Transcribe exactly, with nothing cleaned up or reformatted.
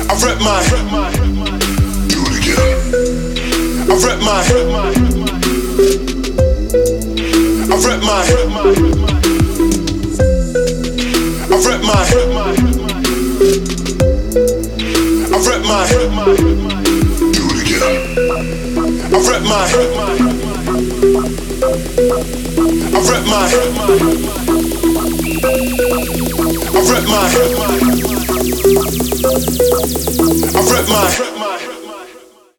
I've read my. Do it again. I've read my. I've read my. I've read my. I've read my. Do it again. I've read my. I've read my. I've read my. I've read my.